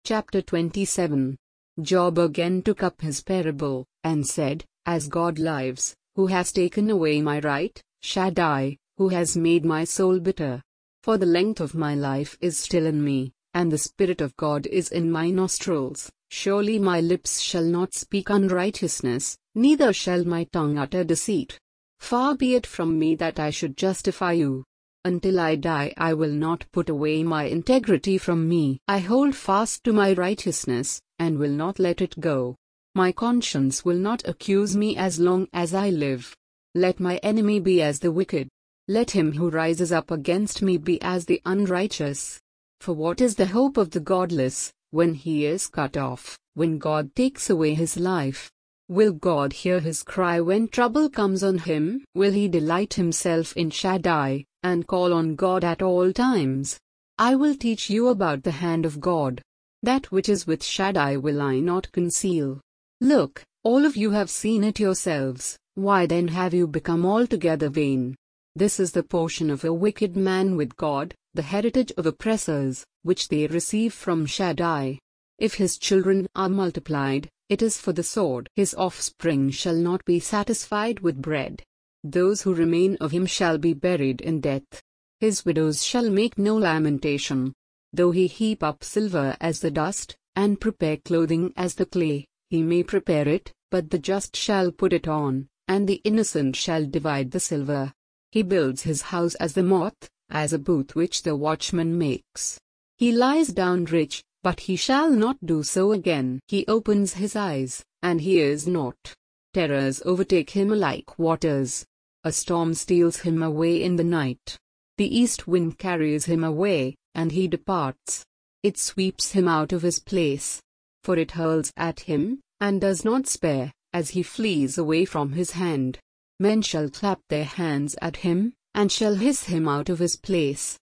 Chapter 27. Job again took up his parable, and said, As God lives, who has taken away my right, Shaddai, who has made my soul bitter. For the length of my life is still in me, and the Spirit of God is in my nostrils. Surely my lips shall not speak unrighteousness, neither shall my tongue utter deceit. Far be it from me that I should justify you. Until I die I will not put away my integrity from me. I hold fast to my righteousness, and will not let it go. My conscience will not accuse me as long as I live. Let my enemy be as the wicked. Let him who rises up against me be as the unrighteous. For what is the hope of the godless, when he is cut off, when God takes away his life? Will God hear his cry when trouble comes on him? Will he delight himself in Shaddai, and call on God at all times? I will teach you about the hand of God. That which is with Shaddai will I not conceal. Look, all of you have seen it yourselves. Why then have you become altogether vain? This is the portion of a wicked man with God, the heritage of oppressors, which they receive from Shaddai. If his children are multiplied, it is for the sword. His offspring shall not be satisfied with bread. Those who remain of him shall be buried in death. His widows shall make no lamentation. Though he heap up silver as the dust, and prepare clothing as the clay, he may prepare it, but the just shall put it on, and the innocent shall divide the silver. He builds his house as the moth, as a booth which the watchman makes. He lies down rich, but he shall not do so again. He opens his eyes, and hears not. Terrors overtake him like waters. A storm steals him away in the night. The east wind carries him away, and he departs. It sweeps him out of his place. For it hurls at him, and does not spare, as he flees away from his hand. Men shall clap their hands at him, and shall hiss him out of his place.